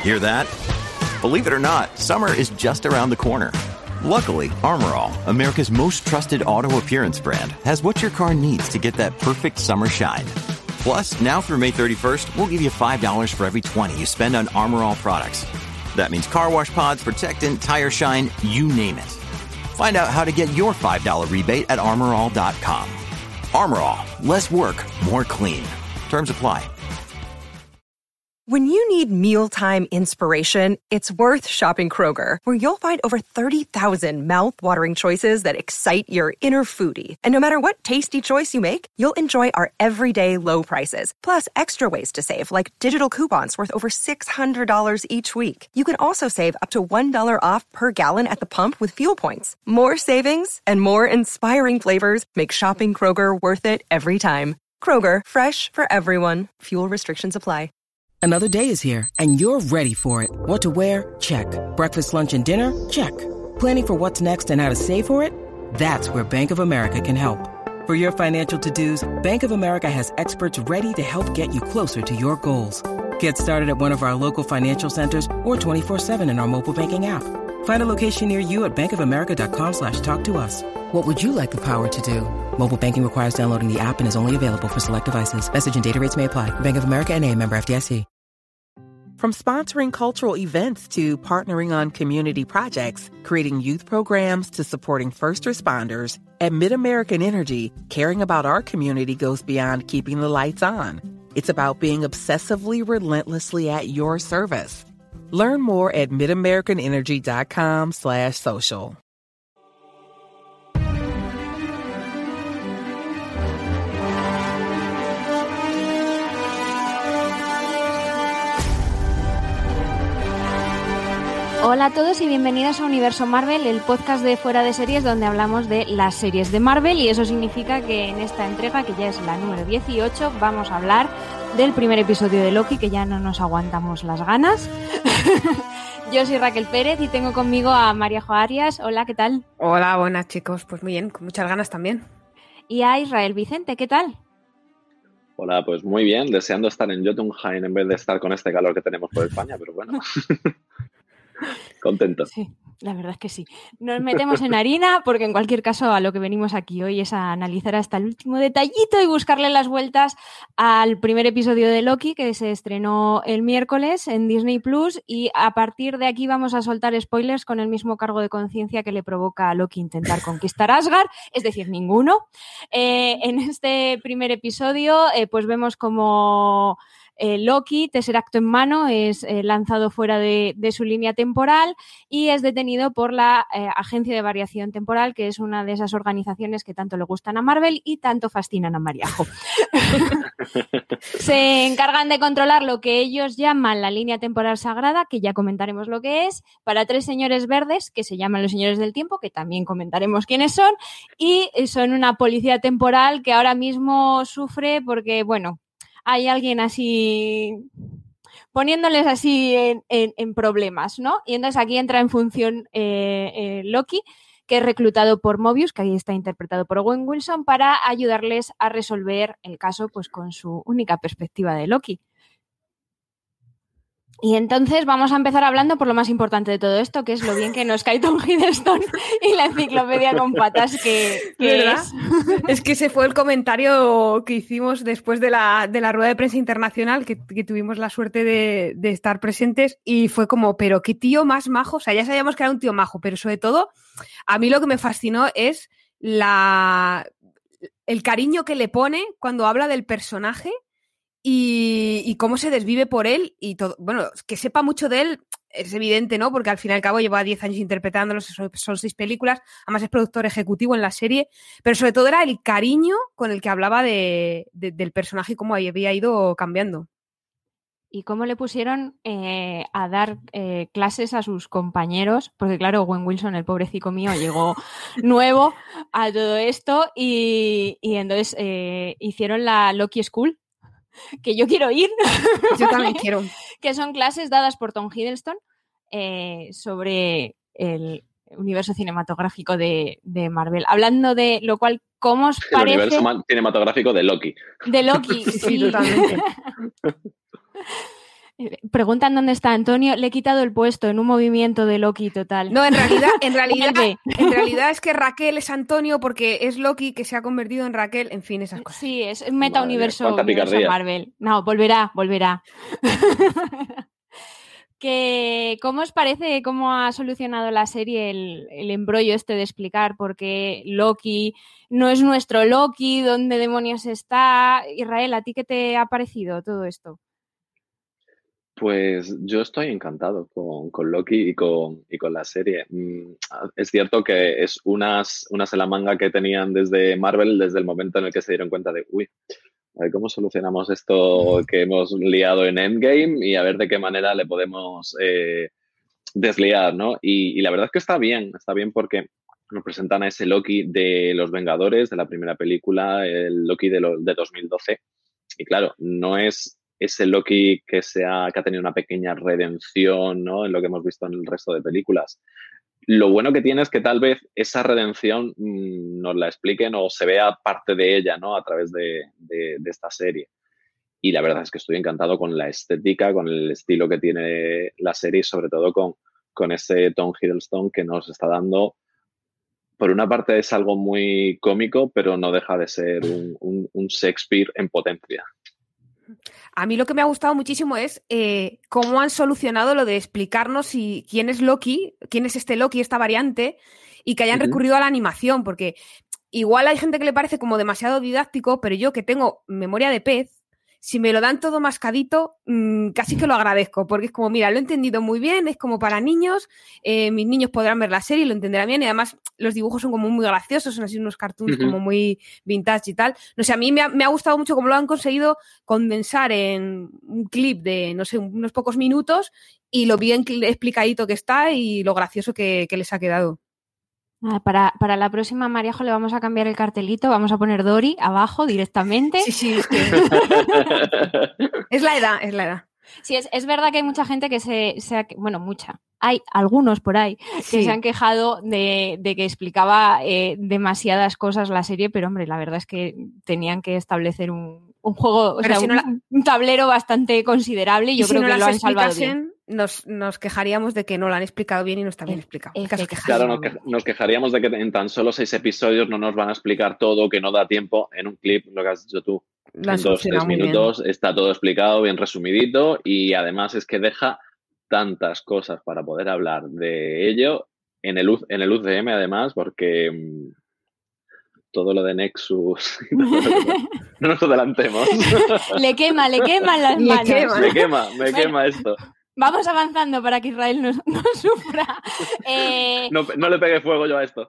Hear that? Believe it or not, summer is just around the corner. Luckily, Armor All, America's most trusted auto appearance brand, has what your car needs to get that perfect summer shine. Plus, now through May 31st, we'll give you $5 for every $20 you spend on Armor All products. That means car wash pods, protectant, tire shine, you name it. Find out how to get your $5 rebate at armorall.com. Armor All, less work, more clean. Terms apply. When you need mealtime inspiration, it's worth shopping Kroger, where you'll find over 30,000 mouth-watering choices that excite your inner foodie. And no matter what tasty choice you make, you'll enjoy our everyday low prices, plus extra ways to save, like digital coupons worth over $600 each week. You can also save up to $1 off per gallon at the pump with fuel points. More savings and more inspiring flavors make shopping Kroger worth it every time. Kroger, fresh for everyone. Fuel restrictions apply. Another day is here, and you're ready for it. What to wear? Check. Breakfast, lunch, and dinner? Check. Planning for what's next and how to save for it? That's where Bank of America can help. For your financial to-dos, Bank of America has experts ready to help get you closer to your goals. Get started at one of our local financial centers or 24/7 in our mobile banking app. Find a location near you at bankofamerica.com/talktous. What would you like the power to do? Mobile banking requires downloading the app and is only available for select devices. Message and data rates may apply. Bank of America N.A., member FDIC. From sponsoring cultural events to partnering on community projects, creating youth programs to supporting first responders, at MidAmerican Energy, caring about our community goes beyond keeping the lights on. It's about being obsessively relentlessly at your service. Learn more at midamericanenergy.com/social. Hola a todos y bienvenidos a Universo Marvel, el podcast de Fuera de Series donde hablamos de las series de Marvel, y eso significa que en esta entrega, que ya es la número 18, vamos a hablar del primer episodio de Loki, que ya no nos aguantamos las ganas. Yo soy Raquel Pérez y tengo conmigo a María Jo Arias. Hola, ¿qué tal? Hola, buenas chicos, pues muy bien, con muchas ganas también. Y a Israel Vicente, ¿qué tal? Hola, pues muy bien, deseando estar en Jotunheim en vez de estar con este calor que tenemos por España, pero bueno. Contento. Sí, la verdad es que sí. Nos metemos en harina porque en cualquier caso a lo que venimos aquí hoy es a analizar hasta el último detallito y buscarle las vueltas al primer episodio de Loki, que se estrenó el miércoles en Disney Plus, y a partir de aquí vamos a soltar spoilers con el mismo cargo de conciencia que le provoca a Loki intentar conquistar Asgard, es decir, ninguno. En este primer episodio pues vemos como Loki, Tesseracto en mano, es lanzado fuera de su línea temporal y es detenido por la Agencia de Variación Temporal, que es una de esas organizaciones que tanto le gustan a Marvel y tanto fascinan a María Jo. Se encargan de controlar lo que ellos llaman la línea temporal sagrada, que ya comentaremos lo que es, para 3 señores verdes, que se llaman los señores del tiempo, que también comentaremos quiénes son, y son una policía temporal que ahora mismo sufre porque, bueno, hay alguien así poniéndoles así en problemas, ¿no? Y entonces aquí entra en función Loki, que es reclutado por Mobius, que ahí está interpretado por Owen Wilson, para ayudarles a resolver el caso pues con su única perspectiva de Loki. Y entonces vamos a empezar hablando por lo más importante de todo esto, que es lo bien que nos cae Tom Hiddleston y la enciclopedia con patas que es. Es que ese fue el comentario que hicimos después de la rueda de prensa internacional, que tuvimos la suerte de estar presentes, y fue como, pero qué tío más majo. O sea, ya sabíamos que era un tío majo, pero sobre todo a mí lo que me fascinó es el cariño que le pone cuando habla del personaje. Y cómo se desvive por él y todo. Bueno, que sepa mucho de él es evidente, ¿no? Porque al fin y al cabo lleva 10 años interpretándolo, son 6 películas, además es productor ejecutivo en la serie, pero sobre todo era el cariño con el que hablaba del personaje y cómo había ido cambiando. Y cómo le pusieron a dar clases a sus compañeros, porque claro, Owen Wilson, el pobrecito mío, llegó nuevo a todo esto y entonces hicieron la Loki School, que yo quiero ir. Yo también quiero. Que son clases dadas por Tom Hiddleston sobre el universo cinematográfico de Marvel. Hablando de lo cual, ¿cómo os parece? El universo cinematográfico de Loki. De Loki, sí. Totalmente. preguntan dónde está Antonio. Le he quitado el puesto en un movimiento de Loki total. No, en realidad es que Raquel es Antonio porque es Loki que se ha convertido en Raquel. En fin, esas cosas. Sí, es meta-universo cuánta Marvel. No, volverá. ¿Cómo os parece cómo ha solucionado la serie el embrollo este de explicar por qué Loki no es nuestro Loki? ¿Dónde demonios está? Israel, ¿a ti qué te ha parecido todo esto? Pues yo estoy encantado con Loki y con la serie. Es cierto que es unas en la manga que tenían desde Marvel desde el momento en el que se dieron cuenta de, a ver cómo solucionamos esto que hemos liado en Endgame y a ver de qué manera le podemos desliar, ¿no? Y la verdad es que está bien porque nos presentan a ese Loki de Los Vengadores, de la primera película, el Loki de 2012. Y claro, no es ese Loki que ha tenido una pequeña redención, ¿no? En lo que hemos visto en el resto de películas. Lo bueno que tiene es que tal vez esa redención nos la expliquen o se vea parte de ella, ¿no? A través de esta serie. Y la verdad es que estoy encantado con la estética, con el estilo que tiene la serie y sobre todo con ese Tom Hiddleston que nos está dando. Por una parte es algo muy cómico, pero no deja de ser un Shakespeare en potencia. A mí lo que me ha gustado muchísimo es cómo han solucionado lo de explicarnos quién es Loki, quién es este Loki, esta variante, y que hayan recurrido a la animación, porque igual hay gente que le parece como demasiado didáctico, pero yo que tengo memoria de pez, si me lo dan todo mascadito, casi que lo agradezco, porque es como, mira, lo he entendido muy bien, es como para niños, mis niños podrán ver la serie y lo entenderán bien, y además los dibujos son como muy graciosos, son así unos cartoons como muy vintage y tal. No sé, a mí me ha gustado mucho cómo lo han conseguido condensar en un clip de, no sé, unos pocos minutos y lo bien explicadito que está y lo gracioso que les ha quedado. Para la próxima, Mariajo, le vamos a cambiar el cartelito, vamos a poner Dory abajo directamente. Sí, es que... es la edad. Sí, es verdad que hay mucha gente que hay algunos por ahí que se han quejado de que explicaba demasiadas cosas la serie, pero hombre, la verdad es que tenían que establecer un juego, un tablero bastante considerable y yo creo que lo han salvado bien. Nos quejaríamos de que no lo han explicado bien y no está bien explicado. Claro, nos quejaríamos de que en tan solo 6 episodios no nos van a explicar todo, que no da tiempo en un clip, lo que has dicho tú. En 2-3 minutos está todo explicado, bien resumidito y además es que deja tantas cosas para poder hablar de ello en el UCM además, porque todo lo de Nexus no nos adelantemos. Le queman las manos. Me quema esto. Vamos avanzando para que Israel no sufra. No le pegue fuego yo a esto.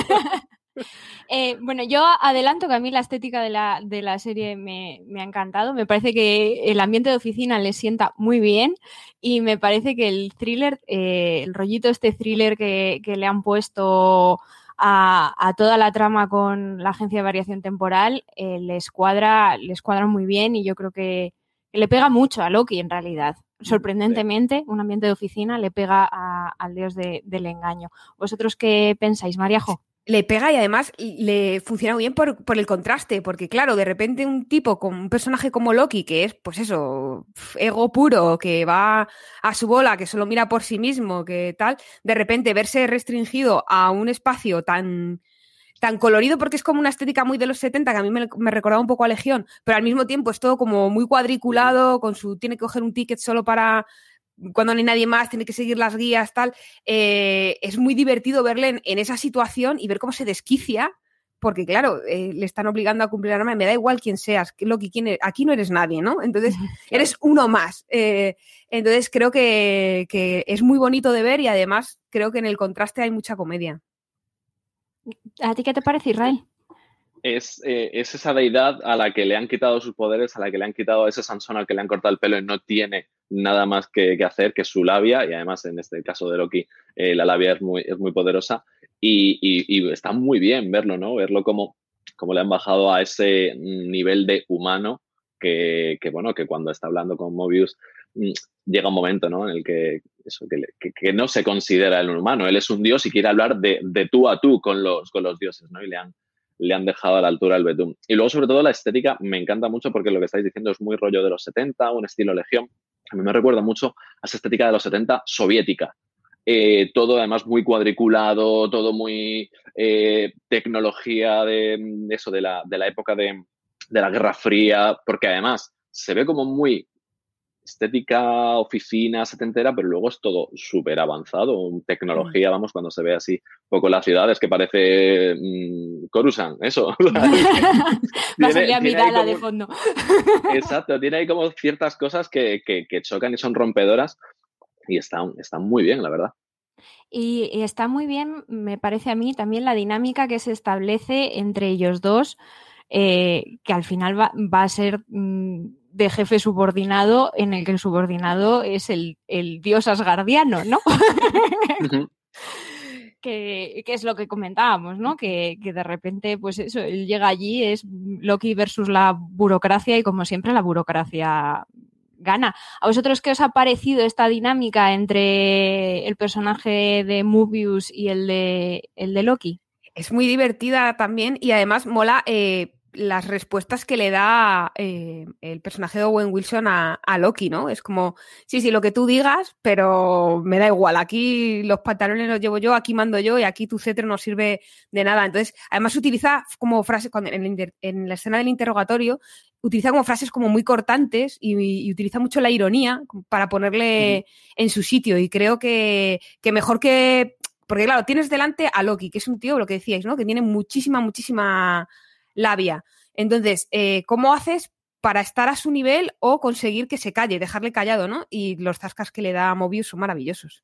Bueno, yo adelanto que a mí la estética de la serie me ha encantado. Me parece que el ambiente de oficina le sienta muy bien y me parece que el thriller, el rollito thriller que le han puesto a toda la trama con la agencia de variación temporal les cuadra muy bien y yo creo que le pega mucho a Loki en realidad. Sorprendentemente, un ambiente de oficina le pega al dios del engaño. ¿Vosotros qué pensáis, Mariajo? Le pega y además le funciona muy bien por el contraste, porque claro, de repente un tipo con un personaje como Loki, que es, pues eso, ego puro, que va a su bola, que solo mira por sí mismo, que tal, de repente verse restringido a un espacio tan colorido, porque es como una estética muy de los 70, que a mí me recordaba un poco a Legión, pero al mismo tiempo es todo como muy cuadriculado, tiene que coger un ticket solo para cuando no hay nadie más, tiene que seguir las guías, tal. Es muy divertido verle en esa situación y ver cómo se desquicia, porque claro, le están obligando a cumplir la norma, me da igual quién seas, aquí no eres nadie, ¿no? Entonces, eres uno más. Entonces, creo que es muy bonito de ver y además creo que en el contraste hay mucha comedia. ¿A ti qué te parece, Israel? Es esa deidad a la que le han quitado sus poderes, a la que le han quitado ese Sansón al que le han cortado el pelo y no tiene nada más que hacer que su labia, y además en este caso de Loki la labia es muy poderosa y está muy bien verlo, ¿no? Verlo como le han bajado a ese nivel de humano que cuando está hablando con Mobius llega un momento, ¿no? En el que no se considera el humano, él es un dios y quiere hablar de tú a tú con los dioses, ¿no? Y le han dejado a la altura el betún. Y luego, sobre todo, la estética me encanta mucho porque lo que estáis diciendo es muy rollo de los 70, un estilo Legión. a mí me recuerda mucho a esa estética de los 70 soviética. Todo además muy cuadriculado, todo muy tecnología de eso, de la época de la Guerra Fría, porque además se ve como muy estética, oficina, setentera, pero luego es todo súper avanzado, tecnología, vamos, cuando se ve así un poco las ciudades, que parece Coruscant, eso. Va a salir a Midala de fondo. Exacto, tiene ahí como ciertas cosas que chocan y son rompedoras y están muy bien, la verdad. Y está muy bien, me parece a mí, también la dinámica que se establece entre ellos dos, que al final va a ser de jefe subordinado, en el que el subordinado es el dios asgardiano, ¿no? que es lo que comentábamos, ¿no? Que de repente, pues eso, él llega allí, es Loki versus la burocracia y como siempre la burocracia gana. ¿A vosotros qué os ha parecido esta dinámica entre el personaje de Mobius y el de Loki? Es muy divertida también y además mola las respuestas que le da el personaje de Owen Wilson a Loki, ¿no? Es como, sí, lo que tú digas, pero me da igual, aquí los pantalones los llevo yo, aquí mando yo y aquí tu cetro no sirve de nada. Entonces, además utiliza como frases, en la escena del interrogatorio, utiliza como frases como muy cortantes y utiliza mucho la ironía para ponerle en su sitio y creo que mejor que... Porque claro, tienes delante a Loki, que es un tío, lo que decíais, ¿no? Que tiene muchísima labia. Entonces, ¿cómo haces para estar a su nivel o conseguir que se calle, dejarle callado, ¿no? Y los zascas que le da a Mobius son maravillosos.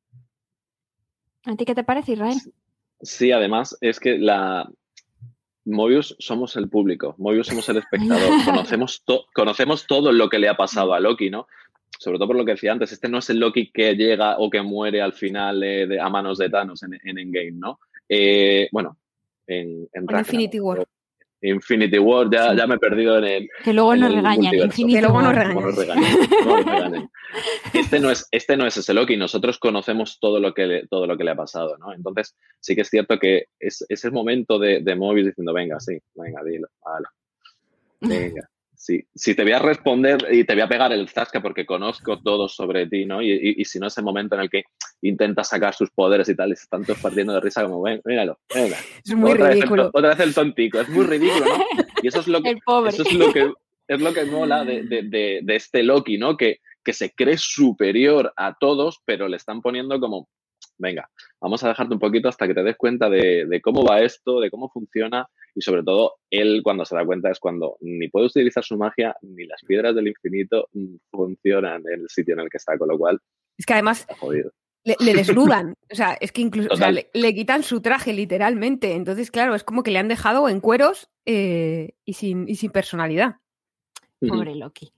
¿A ti qué te parece, Israel? Sí, además es que Mobius somos el público, Mobius somos el espectador, conocemos todo lo que le ha pasado a Loki, ¿no? Sobre todo por lo que decía antes, este no es el Loki que llega o que muere al final a manos de Thanos en Endgame, ¿no? Bueno, en Infinity War. Infinity War, ya me he perdido en el... Que luego nos regañan, que luego nos regañan. Este no es ese Loki, nosotros conocemos todo lo que le ha pasado, ¿no? Entonces, sí que es cierto que es ese momento de Mobius diciendo, venga, dilo, venga. Sí, te voy a responder y te voy a pegar el zasca porque conozco todo sobre ti, ¿no? Y si no, ese momento en el que intenta sacar sus poderes y tal, y se están todos partiendo de risa como, míralo, venga. Es muy ridículo. Otra vez el tontico, es muy ridículo, ¿no? Y eso es lo que, el pobre. Eso es lo que mola de este Loki, ¿no? Que se cree superior a todos, pero le están poniendo como, venga, vamos a dejarte un poquito hasta que te des cuenta de cómo va esto, de cómo funciona. Y sobre todo, él cuando se da cuenta es cuando ni puede utilizar su magia, ni las piedras del infinito funcionan en el sitio en el que está, con lo cual es que además está jodido. Le desnudan, o sea, es que incluso le quitan su traje literalmente, entonces claro, es como que le han dejado en cueros y sin personalidad. Pobre Loki.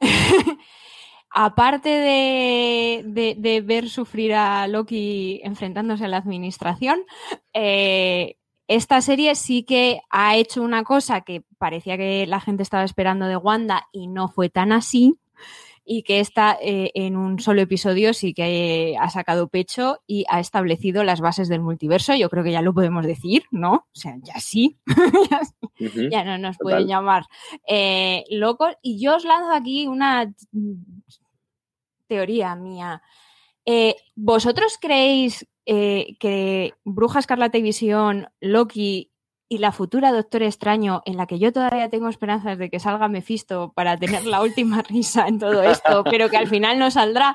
Aparte de ver sufrir a Loki enfrentándose a la administración, esta serie sí que ha hecho una cosa que parecía que la gente estaba esperando de Wanda y no fue tan así, y que en un solo episodio sí que ha sacado pecho y ha establecido las bases del multiverso. Yo creo que ya lo podemos decir, ¿no? O sea, ya sí. Ya no nos pueden llamar locos. Y yo os lanzo aquí una teoría mía. ¿Vosotros creéis que Bruja Escarlata y Visión, Loki y la futura Doctor Extraño, en la que yo todavía tengo esperanzas de que salga Mephisto para tener la última risa en todo esto, pero que al final no saldrá,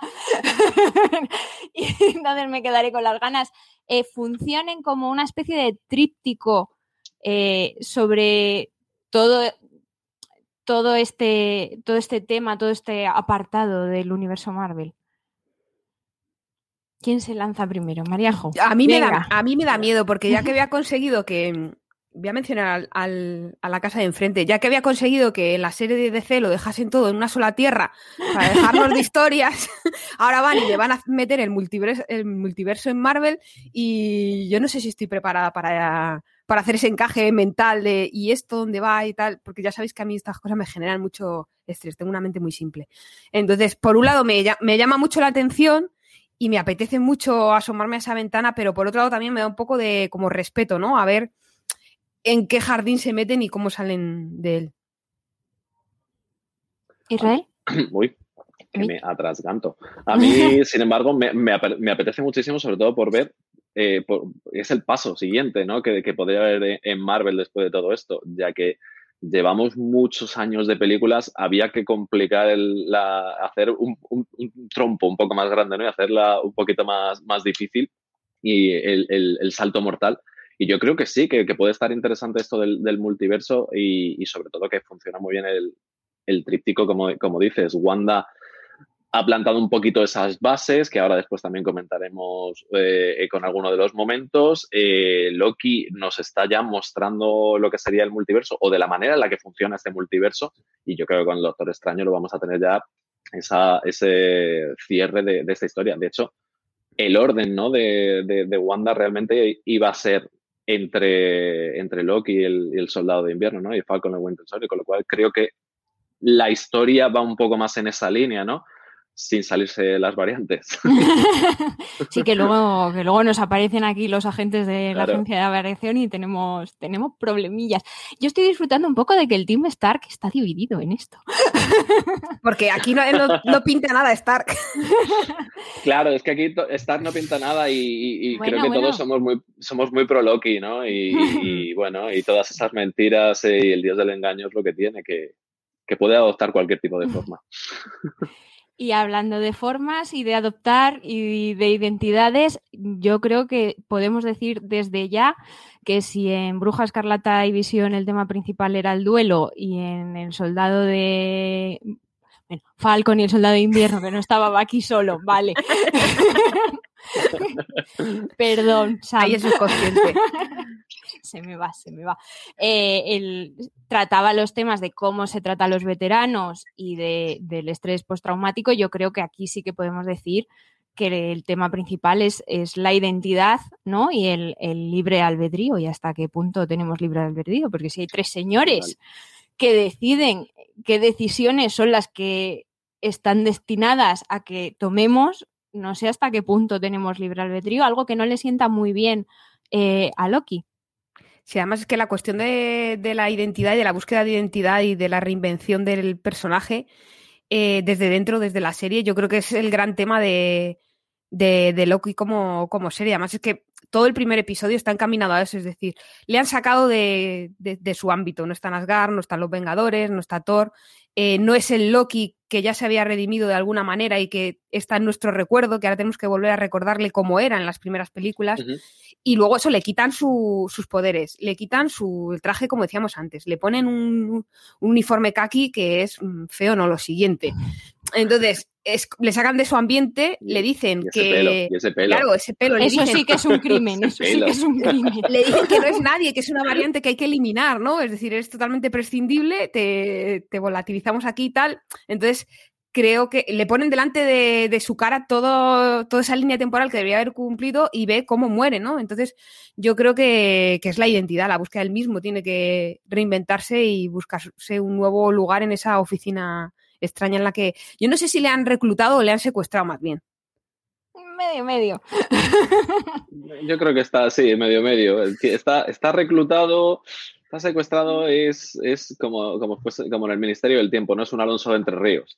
y entonces me quedaré con las ganas, funcionen como una especie de tríptico sobre todo este tema, todo este apartado del universo Marvel? ¿Quién se lanza primero? Mariajo. A mí me da miedo, porque ya que había conseguido que... Voy a mencionar a la casa de enfrente. Ya que había conseguido que en la serie de DC lo dejasen todo en una sola tierra para dejarnos de historias, ahora van y le van a meter el multiverso en Marvel y yo no sé si estoy preparada para hacer ese encaje mental de ¿y esto dónde va? Y tal, porque ya sabéis que a mí estas cosas me generan mucho estrés, tengo una mente muy simple. Entonces, por un lado me llama mucho la atención y me apetece mucho asomarme a esa ventana, pero por otro lado también me da un poco de como respeto, ¿no? A ver en qué jardín se meten y cómo salen de él. ¿Israel? Uy. que me atrasganto. A mí, sin embargo, me apetece muchísimo, sobre todo por ver, es el paso siguiente, ¿no? que podría haber en Marvel después de todo esto, ya que llevamos muchos años de películas, había que complicar hacer un trompo un poco más grande, ¿no? Y hacerla un poquito más difícil y el salto mortal. Y yo creo que sí, que puede estar interesante esto del multiverso y sobre todo que funciona muy bien el tríptico, como dices. Wanda ha plantado un poquito esas bases, que ahora después también comentaremos con alguno de los momentos. Loki nos está ya mostrando lo que sería el multiverso o de la manera en la que funciona este multiverso, y yo creo que con el Doctor Extraño lo vamos a tener ya ese cierre de esta historia. De hecho, el orden, ¿no? de Wanda realmente iba a ser entre Loki y el Soldado de Invierno, ¿no? Y Falcon and Winter Soldier, con lo cual creo que la historia va un poco más en esa línea, ¿no? Sin salirse las variantes. Sí, que luego nos aparecen aquí los agentes de la Claro. agencia de variación y tenemos problemillas. Yo estoy disfrutando un poco de que el Team Stark está dividido en esto. Porque aquí no pinta nada Stark. Claro, es que aquí Stark no pinta nada y Bueno, creo que todos somos muy pro Loki, ¿no? Y bueno, y todas esas mentiras y el dios del engaño es lo que tiene, que puede adoptar cualquier tipo de forma. Y hablando de formas y de adoptar y de identidades, yo creo que podemos decir desde ya que si en Bruja Escarlata y Visión el tema principal era el duelo y en el Soldado de... Bueno, Falcon y el Soldado de Invierno, que no estaba Bucky solo, vale. Perdón, Sam. Ahí es subconsciente. Se me va. Trataba los temas de cómo se trata a los veteranos y del estrés postraumático. Yo creo que aquí sí que podemos decir que el tema principal es la identidad, ¿no? Y el libre albedrío. ¿Y hasta qué punto tenemos libre albedrío? Porque si hay 3 señores que deciden qué decisiones son las que están destinadas a que tomemos, no sé hasta qué punto tenemos libre albedrío, algo que no le sienta muy bien a Loki. Sí, además es que la cuestión de la identidad y de la búsqueda de identidad y de la reinvención del personaje desde dentro, desde la serie, yo creo que es el gran tema de Loki como serie. Además es que todo el primer episodio está encaminado a eso, es decir, le han sacado de su ámbito. No está Asgard, no están los Vengadores, no está Thor, no es el Loki que ya se había redimido de alguna manera y que está en nuestro recuerdo, que ahora tenemos que volver a recordarle cómo era en las primeras películas. Uh-huh. Y luego eso, le quitan sus poderes, le quitan el traje, como decíamos antes, le ponen un uniforme kaki que es feo, no lo siguiente. Entonces, le sacan de su ambiente, le dicen y ese pelo. Claro, ese pelo. Eso dicen, sí que es un crimen, eso sí que es un crimen. Le dicen que no es nadie, que es una variante que hay que eliminar, ¿no? Es decir, es totalmente prescindible, te volatilizamos aquí y tal. Entonces, creo que le ponen delante de su cara toda esa línea temporal que debería haber cumplido y ve cómo muere, ¿no? Entonces, yo creo que es la identidad, la búsqueda del mismo. Tiene que reinventarse y buscarse un nuevo lugar en esa oficina extraña en la que... Yo no sé si le han reclutado o le han secuestrado más bien. Medio. Yo creo que está, sí, medio. Está reclutado... Está secuestrado es como en el Ministerio del Tiempo, no es un Alonso de Entre Ríos,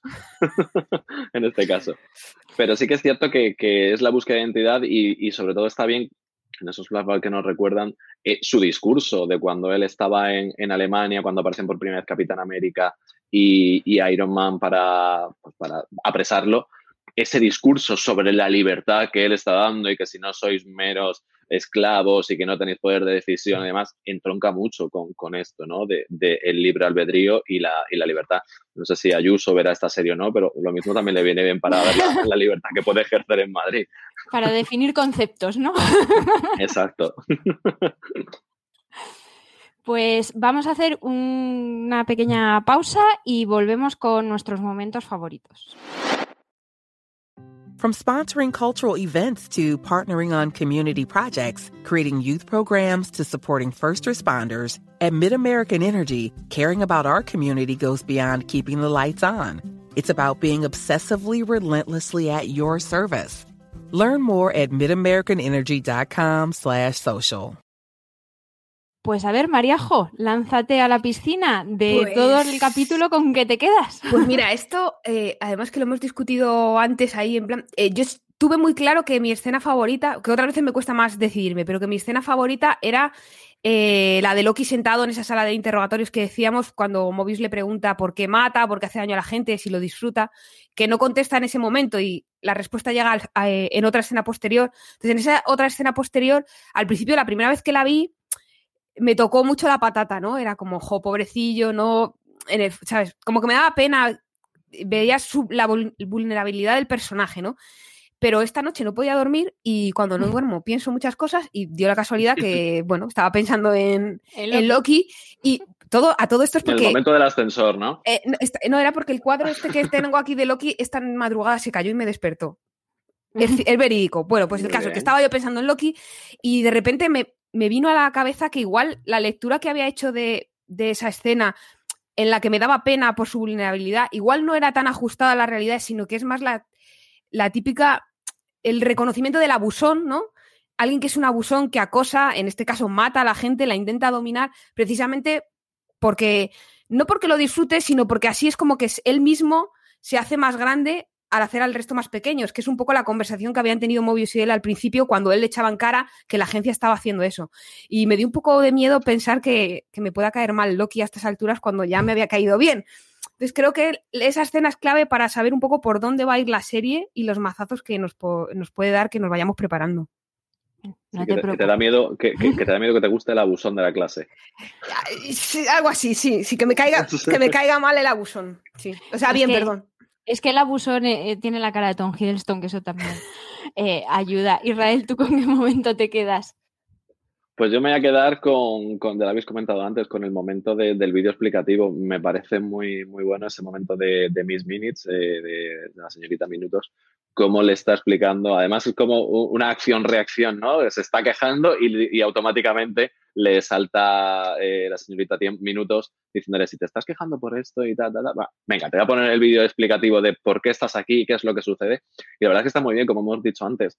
en este caso. Pero sí que es cierto que es la búsqueda de identidad y sobre todo está bien, en esos flashbacks que nos recuerdan, su discurso de cuando él estaba en Alemania, cuando aparecen por primera vez Capitán América y Iron Man para apresarlo. Ese discurso sobre la libertad que él está dando y que si no sois meros esclavos y que no tenéis poder de decisión y demás, entronca mucho con esto, ¿no? De el libre albedrío y la libertad. No sé si Ayuso verá esta serie o no, pero lo mismo también le viene bien para ver la libertad que puede ejercer en Madrid. Para definir conceptos, ¿no? Exacto. Pues vamos a hacer una pequeña pausa y volvemos con nuestros momentos favoritos. From sponsoring cultural events to partnering on community projects, creating youth programs to supporting first responders, at MidAmerican Energy, caring about our community goes beyond keeping the lights on. It's about being obsessively relentlessly at your service. Learn more at midamericanenergy.com/social. Pues a ver, Mariajo, lánzate a la piscina de todo el capítulo, ¿con qué te quedas? Pues mira, esto, además que lo hemos discutido antes ahí, en plan, yo tuve muy claro que mi escena favorita, que otras veces me cuesta más decidirme, pero que mi escena favorita era la de Loki sentado en esa sala de interrogatorios que decíamos cuando Mobius le pregunta por qué mata, por qué hace daño a la gente, si lo disfruta, que no contesta en ese momento y la respuesta llega en otra escena posterior. Entonces, en esa otra escena posterior, al principio, la primera vez que la vi, me tocó mucho la patata, ¿no? Era como, pobrecillo, no... ¿sabes? Como que me daba pena, veías la vulnerabilidad del personaje, ¿no? Pero esta noche no podía dormir y cuando no duermo pienso muchas cosas y dio la casualidad que, bueno, estaba pensando en Loki y a todo esto es porque... En el momento del ascensor, ¿no? No, era porque el cuadro que tengo aquí de Loki esta madrugada se cayó y me despertó. Es verídico. Bueno, pues el caso es que estaba yo pensando en Loki y de repente me vino a la cabeza que igual la lectura que había hecho de esa escena en la que me daba pena por su vulnerabilidad, igual no era tan ajustada a la realidad, sino que es más la típica, el reconocimiento del abusón, ¿no? Alguien que es un abusón que acosa, en este caso mata a la gente, la intenta dominar, precisamente porque, no porque lo disfrute, sino porque así es como que él mismo se hace más grande al hacer al resto más pequeños, que es un poco la conversación que habían tenido Mobius y él al principio cuando él le echaba en cara que la agencia estaba haciendo eso. Y me dio un poco de miedo pensar que me pueda caer mal Loki a estas alturas cuando ya me había caído bien. Entonces creo que esa escena es clave para saber un poco por dónde va a ir la serie y los mazazos que nos puede dar que nos vayamos preparando. No que te da miedo que te da miedo que te guste el abusón de la clase. Sí, algo así, sí, que me caiga mal el abusón. Sí. O sea, perdón. Es que el abusón tiene la cara de Tom Hiddleston, que eso también ayuda. Israel, ¿tú con qué momento te quedas? Pues yo me voy a quedar con ya lo habéis comentado antes, con el momento del vídeo explicativo. Me parece muy, muy bueno ese momento de Miss Minutes, de la señorita Minutos, cómo le está explicando. Además, es como una acción-reacción, ¿no? Se está quejando y automáticamente le salta la señorita Minutos diciéndole, si te estás quejando por esto y tal, venga, te voy a poner el vídeo explicativo de por qué estás aquí y qué es lo que sucede. Y la verdad es que está muy bien, como hemos dicho antes.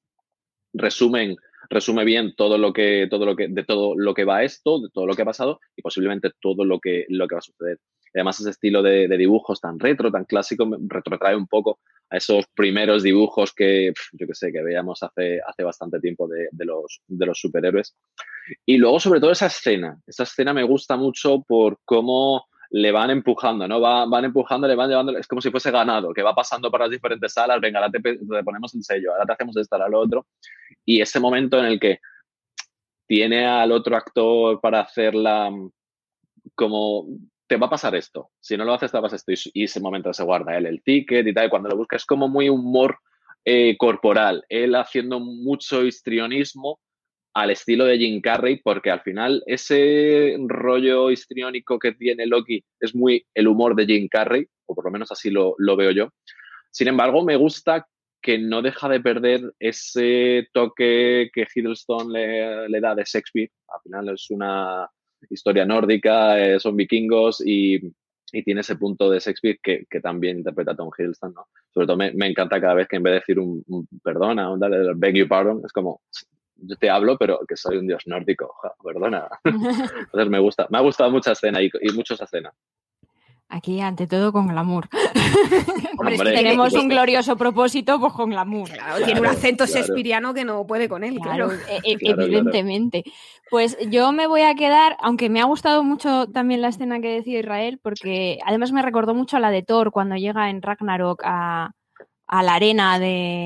Resume bien de todo lo que va esto, de todo lo que ha pasado y posiblemente todo lo que va a suceder. Y además ese estilo de dibujos tan retro, tan clásico, me retrotrae un poco a esos primeros dibujos que, yo que sé, que veíamos hace bastante tiempo de los superhéroes. Y luego, sobre todo, esa escena me gusta mucho por cómo le van empujando, ¿no? Van empujando, le van llevando, es como si fuese ganado, que va pasando por las diferentes salas, venga, ahora te ponemos el sello, ahora te hacemos esto, ahora lo otro. Y ese momento en el que tiene al otro actor para hacerla como, te va a pasar esto, si no lo haces te va a pasar esto, y ese momento se guarda él el ticket y tal, y cuando lo busca es como muy humor corporal, él haciendo mucho histrionismo al estilo de Jim Carrey, porque al final ese rollo histriónico que tiene Loki es muy el humor de Jim Carrey, o por lo menos así lo veo yo. Sin embargo, me gusta que no deja de perder ese toque que Hiddleston le da de Shakespeare. Al final es una historia nórdica, son vikingos y tiene ese punto de Shakespeare que también interpreta Tom Hiddleston, ¿no? Sobre todo me encanta cada vez que en vez de decir un perdona, un beg your pardon, es como... Yo te hablo, pero que soy un dios nórdico, perdona. Entonces me ha gustado mucha escena y mucho esa escena. Aquí, ante todo, con glamour. Hombre, tenemos un glorioso propósito, pues con glamour. Claro, tiene un acento shakespeariano que no puede con él, claro. Evidentemente. Claro. Pues yo me voy a quedar, aunque me ha gustado mucho también la escena que decía Israel, porque además me recordó mucho a la de Thor cuando llega en Ragnarok a la arena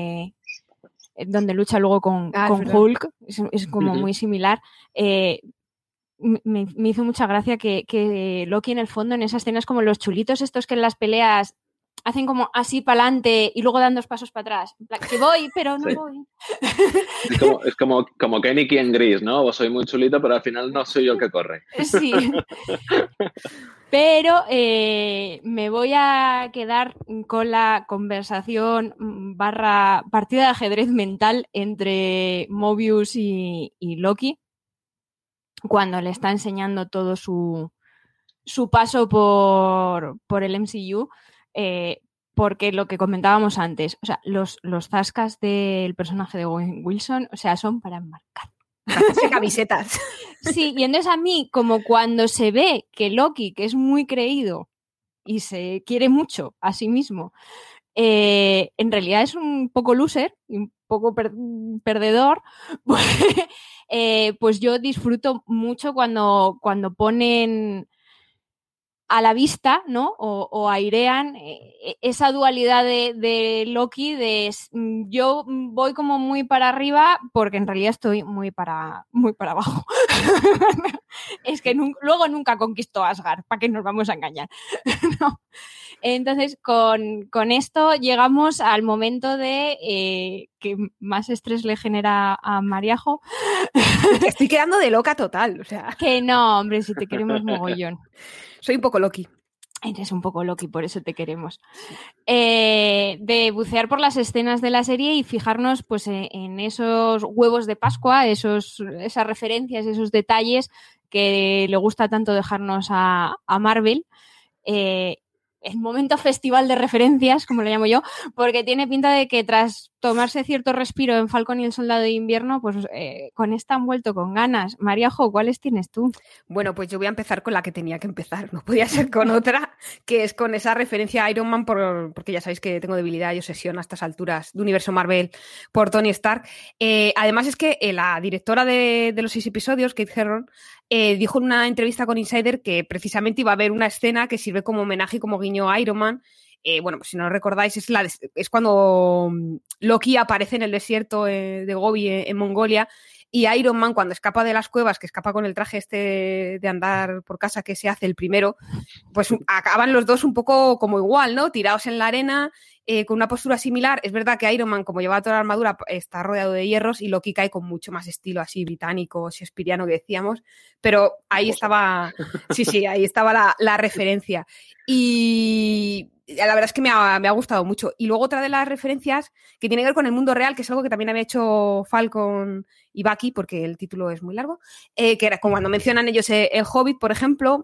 donde lucha luego con Hulk, es como muy similar. Me hizo mucha gracia que Loki en el fondo en esa escena es como los chulitos estos que en las peleas hacen como así para adelante y luego dan 2 pasos para atrás. Que voy, pero no voy. Es como Kenny en Gris, ¿no? Vos soy muy chulito, pero al final no soy yo el que corre. Sí. Pero me voy a quedar con la conversación / partida de ajedrez mental entre Mobius y Loki cuando le está enseñando todo su paso por el MCU, porque lo que comentábamos antes, o sea, los zascas del personaje de Owen Wilson, o sea, son para enmarcar. Hacerse camisetas. Sí, y entonces a mí, como cuando se ve que Loki, que es muy creído y se quiere mucho a sí mismo, en realidad es un poco loser y un poco perdedor, pues yo disfruto mucho cuando ponen a la vista, ¿no? O airean esa dualidad de Loki de yo voy como muy para arriba porque en realidad estoy muy para abajo. Es que luego nunca conquistó Asgard, ¿para qué nos vamos a engañar? ¿No? Entonces, con esto llegamos al momento de que más estrés le genera a Mariajo. Estoy quedando de loca total, o sea. Que no, hombre, si te queremos mogollón. Soy un poco Loki. Eres un poco Loki, por eso te queremos. De bucear por las escenas de la serie y fijarnos pues, en esos huevos de Pascua, esas referencias, esos detalles que le gusta tanto dejarnos a Marvel. El momento festival de referencias, como lo llamo yo, porque tiene pinta de que tras tomarse cierto respiro en Falcon y el Soldado de Invierno, pues con esta han vuelto con ganas. Mariajo, ¿cuáles tienes tú? Bueno, pues yo voy a empezar con la que tenía que empezar, no podía ser con otra, que es con esa referencia a Iron Man, porque ya sabéis que tengo debilidad y obsesión a estas alturas de Universo Marvel por Tony Stark. Además es que la directora de los 6 episodios, Kate Herron, dijo en una entrevista con Insider que precisamente iba a haber una escena que sirve como homenaje y como guiño a Iron Man. Bueno, pues si no lo recordáis, es cuando Loki aparece en el desierto de Gobi, en Mongolia, y Iron Man, cuando escapa de las cuevas, que escapa con el traje este de andar por casa que se hace el primero, pues acaban los dos un poco como igual, ¿no? Tirados en la arena, con una postura similar. Es verdad que Iron Man, como lleva toda la armadura, está rodeado de hierros y Loki cae con mucho más estilo así británico, shakespeariano que decíamos, pero ahí estaba, sí, ahí estaba la referencia. Y la verdad es que me ha gustado mucho. Y luego otra de las referencias que tiene que ver con el mundo real, que es algo que también había hecho Falcon y Bucky, porque el título es muy largo, que era como cuando mencionan ellos el Hobbit, por ejemplo,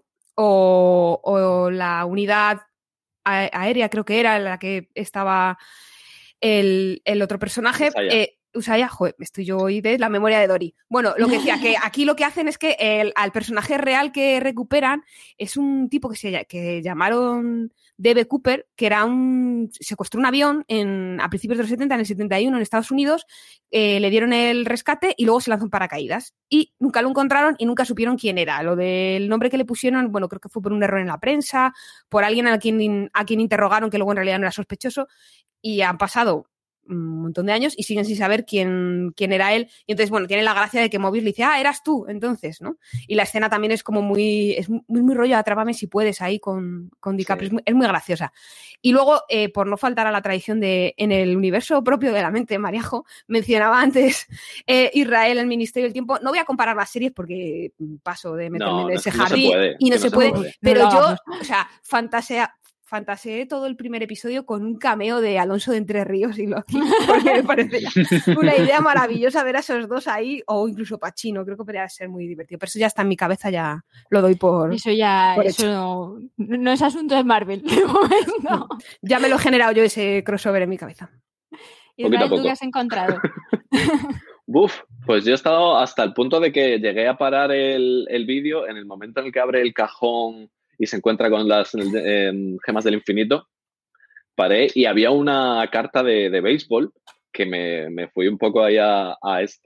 o la unidad aérea, creo que era, en la que estaba el otro personaje. Usaya, joder, estoy yo hoy de la memoria de Dory. Bueno, lo que decía, que aquí lo que hacen es que al personaje real que recuperan es un tipo que llamaron D.B. Cooper, que era secuestró un avión a principios de los 70, en el 71, en Estados Unidos, le dieron el rescate y luego se lanzó en paracaídas. Y nunca lo encontraron y nunca supieron quién era. Lo del nombre que le pusieron, bueno, creo que fue por un error en la prensa, por alguien a quien interrogaron, que luego en realidad no era sospechoso, y han pasado un montón de años y siguen sin saber quién era él. Y entonces, bueno, tiene la gracia de que Mobius le dice, eras tú, entonces, ¿no? Y la escena también es como muy rollo, atrápame si puedes, ahí con DiCaprio. Sí. Es muy graciosa. Y luego, por no faltar a la tradición en el universo propio de la mente, Mariajo mencionaba antes Israel, el Ministerio del Tiempo. No voy a comparar las series porque paso de meterme en ese jardín y no se puede. Pero yo, o sea, fantaseé todo el primer episodio con un cameo de Alonso de Entre Ríos y Loki, porque me parece una idea maravillosa ver a esos dos ahí, o incluso Pacino, creo que podría ser muy divertido, pero eso ya está en mi cabeza, ya lo doy por eso ya, por eso no es asunto de Marvel, de momento. Ya me lo he generado yo ese crossover en mi cabeza. ¿Y tú qué has encontrado? Pues yo he estado hasta el punto de que llegué a parar el vídeo en el momento en el que abre el cajón y se encuentra con las gemas del infinito. Paré y había una carta de béisbol que me fui un poco ahí a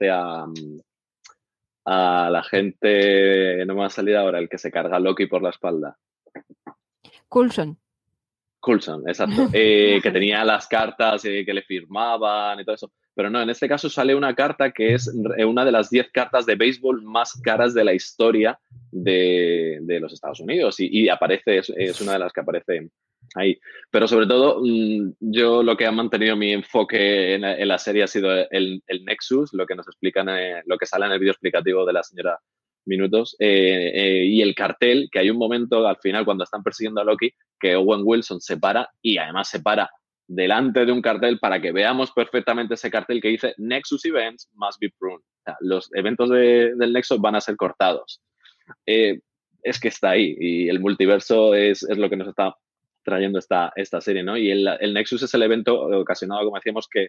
la gente, no me va a salir ahora, el que se carga a Loki por la espalda. Coulson, exacto. Que tenía las cartas que le firmaban y todo eso. Pero no, en este caso sale una carta que es una de las 10 cartas de béisbol más caras de la historia de los Estados Unidos. Y aparece, es una de las que aparece ahí. Pero sobre todo, yo lo que ha mantenido mi enfoque en la serie ha sido el Nexus, lo que nos explican, lo que sale en el vídeo explicativo de la señora Minutos, y el cartel, que hay un momento al final cuando están persiguiendo a Loki que Owen Wilson se para y además se para delante de un cartel para que veamos perfectamente ese cartel que dice Nexus Events must be pruned. O sea, los eventos del Nexus van a ser cortados. Es que está ahí y el multiverso es lo que nos está trayendo esta serie, ¿no? Y el Nexus es el evento ocasionado, como decíamos, que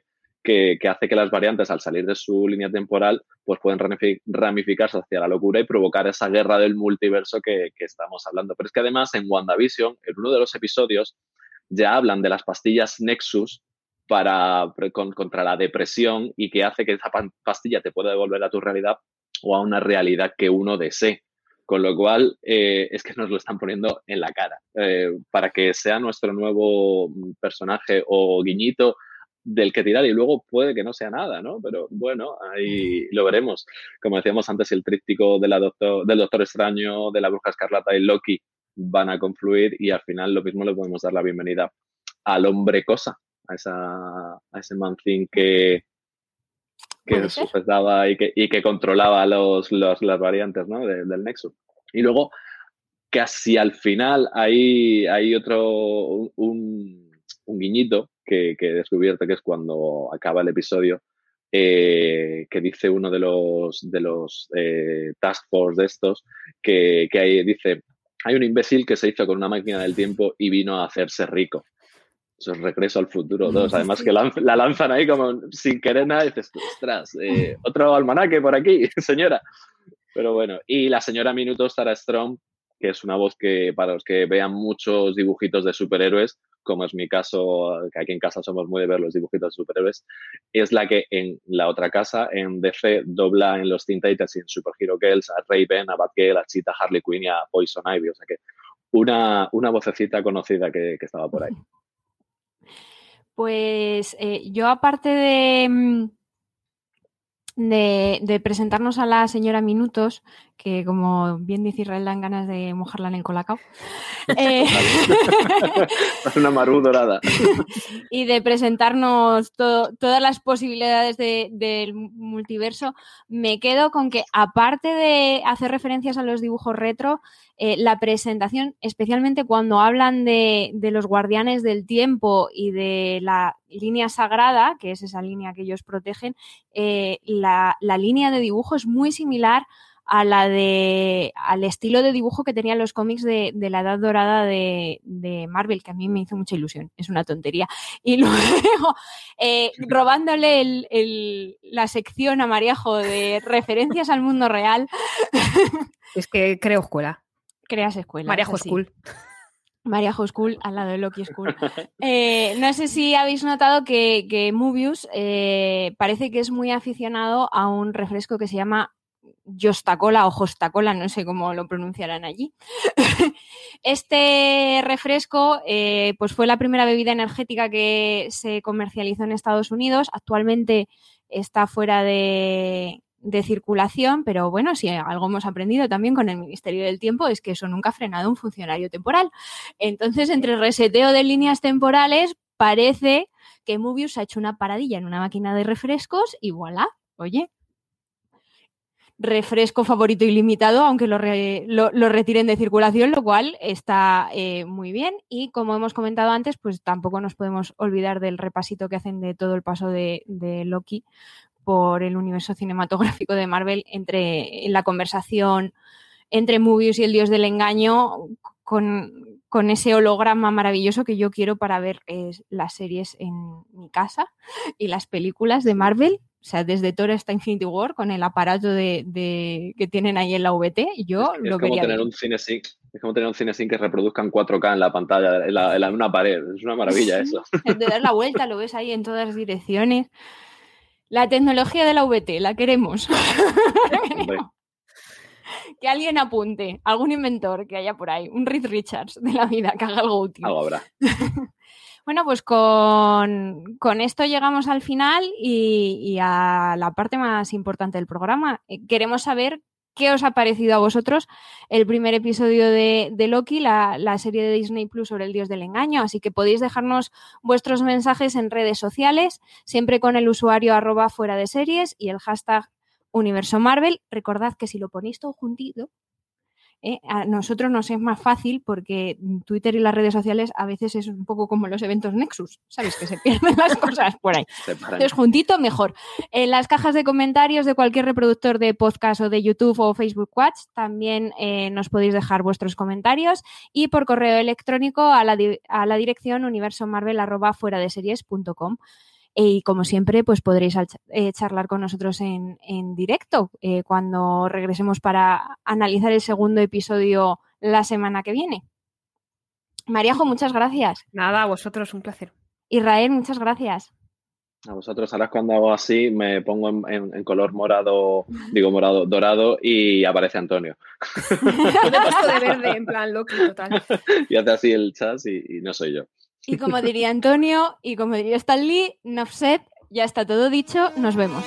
que hace que las variantes, al salir de su línea temporal, pues pueden ramificarse hacia la locura y provocar esa guerra del multiverso que estamos hablando. Pero es que además en WandaVision, en uno de los episodios, ya hablan de las pastillas Nexus contra la depresión y que hace que esa pastilla te pueda devolver a tu realidad o a una realidad que uno desee. Con lo cual, es que nos lo están poniendo en la cara. Para que sea nuestro nuevo personaje o guiñito del que tirar, y luego puede que no sea nada, ¿no? Pero bueno, ahí lo veremos. Como decíamos antes, el tríptico del Doctor Extraño, de la Bruja Escarlata y Loki van a confluir y al final lo mismo le podemos dar la bienvenida al Hombre Cosa, a ese Man-Thing que sujetaba y que controlaba las variantes, ¿no? del Nexus. Y luego, casi al final hay otro, un guiñito que he descubierto, que es cuando acaba el episodio, que dice uno de los Task Force de estos, que ahí dice, hay un imbécil que se hizo con una máquina del tiempo y vino a hacerse rico. Eso es Regreso al Futuro 2. Además que la lanzan ahí como sin querer nada y dices, ostras, otro almanaque por aquí, señora. Pero bueno, y la señora Minutos, Tara Strong, que es una voz que para los que vean muchos dibujitos de superhéroes, como es mi caso, que aquí en casa somos muy de ver los dibujitos de superhéroes, es la que en la otra casa, en DC, dobla en los Teen Titans y en Super Hero Girls a Raven, a Batgirl, a Cheetah, Harley Quinn y a Poison Ivy. O sea que una vocecita conocida que estaba por ahí. Pues yo, aparte de presentarnos a la señora Minutos, que como bien dice Israel, dan ganas de mojarla en el colacao. Una marú dorada. Y de presentarnos todas las posibilidades del multiverso, me quedo con que, aparte de hacer referencias a los dibujos retro, la presentación, especialmente cuando hablan de los guardianes del tiempo y de la línea sagrada, que es esa línea que ellos protegen, la línea de dibujo es muy similar al estilo de dibujo que tenían los cómics de la Edad Dorada de Marvel, que a mí me hizo mucha ilusión, es una tontería. Y luego, robándole la sección a Mariajo de referencias al mundo real. Es que creo escuela. Creas escuela. Mariajo School. Mariajo School al lado de Loki School. No sé si habéis notado que Mobius parece que es muy aficionado a un refresco que se llama Jostacola o Jostacola, no sé cómo lo pronunciarán allí. Este refresco pues fue la primera bebida energética que se comercializó en Estados Unidos. Actualmente está fuera de circulación, pero bueno, si algo hemos aprendido también con el Ministerio del Tiempo es que eso nunca ha frenado un funcionario temporal. Entonces, entre reseteo de líneas temporales, parece que Mobius ha hecho una paradilla en una máquina de refrescos y voilà, oye, refresco favorito ilimitado, aunque lo retiren de circulación, lo cual está muy bien. Y como hemos comentado antes, pues tampoco nos podemos olvidar del repasito que hacen de todo el paso de Loki por el universo cinematográfico de Marvel, en la conversación entre Mobius y el dios del engaño, con ese holograma maravilloso que yo quiero para ver las series en mi casa y las películas de Marvel. O sea, desde Thor hasta Infinity War, con el aparato que tienen ahí en la VT, yo lo vería. Es como tener un CineSync que reproduzca en 4K en la pantalla, en una pared. Es una maravilla eso. De dar la vuelta, lo ves ahí en todas direcciones. La tecnología de la VT, la queremos. Que alguien apunte, algún inventor que haya por ahí, un Reed Richards de la vida, que haga algo útil. Algo habrá. Bueno, pues con esto llegamos al final y a la parte más importante del programa. Queremos saber qué os ha parecido a vosotros el primer episodio de Loki, la serie de Disney Plus sobre el dios del engaño. Así que podéis dejarnos vuestros mensajes en redes sociales, siempre con el usuario @fueradeseries y el hashtag Universo Marvel. Recordad que si lo ponéis todo juntito, a nosotros nos es más fácil, porque Twitter y las redes sociales a veces es un poco como los eventos Nexus, ¿sabes? Que se pierden las cosas por ahí. Entonces, juntito, mejor. En las cajas de comentarios de cualquier reproductor de podcast o de YouTube o Facebook Watch también nos podéis dejar vuestros comentarios, y por correo electrónico a la dirección universomarvel@fueradeseries.com. y como siempre pues podréis charlar con nosotros en directo cuando regresemos para analizar el segundo episodio la semana que viene. Mariajo, muchas gracias. Nada, a vosotros, un placer. Israel, muchas gracias. A vosotros, ahora cuando hago así me pongo en color dorado y aparece Antonio. Yo te he puesto de verde, en plan Loki, total. Y hace así el chat y no soy yo. Y como diría Antonio y como diría Stan Lee, Nafset, ya está todo dicho, nos vemos.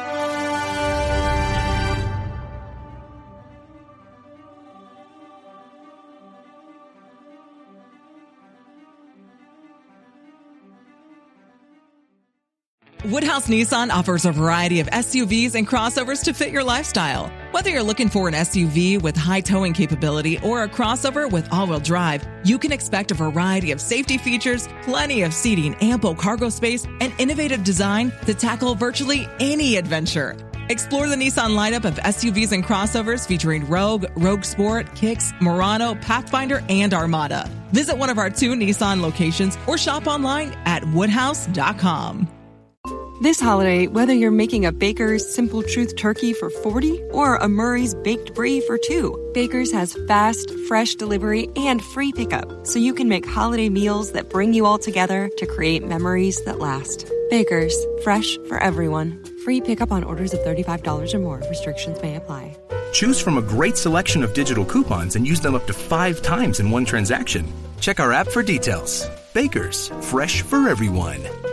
Woodhouse Nissan offers a variety of SUVs and crossovers to fit your lifestyle. Whether you're looking for an SUV with high towing capability or a crossover with all-wheel drive, you can expect a variety of safety features, plenty of seating, ample cargo space, and innovative design to tackle virtually any adventure. Explore the Nissan lineup of SUVs and crossovers featuring Rogue, Rogue Sport, Kicks, Murano, Pathfinder, and Armada. Visit one of our 2 Nissan locations or shop online at woodhouse.com. This holiday, whether you're making a Baker's Simple Truth turkey for 40 or a Murray's Baked Brie for 2, Baker's has fast, fresh delivery and free pickup, so you can make holiday meals that bring you all together to create memories that last. Baker's, fresh for everyone. Free pickup on orders of $35 or more. Restrictions may apply. Choose from a great selection of digital coupons and use them up to 5 times in one transaction. Check our app for details. Baker's, fresh for everyone.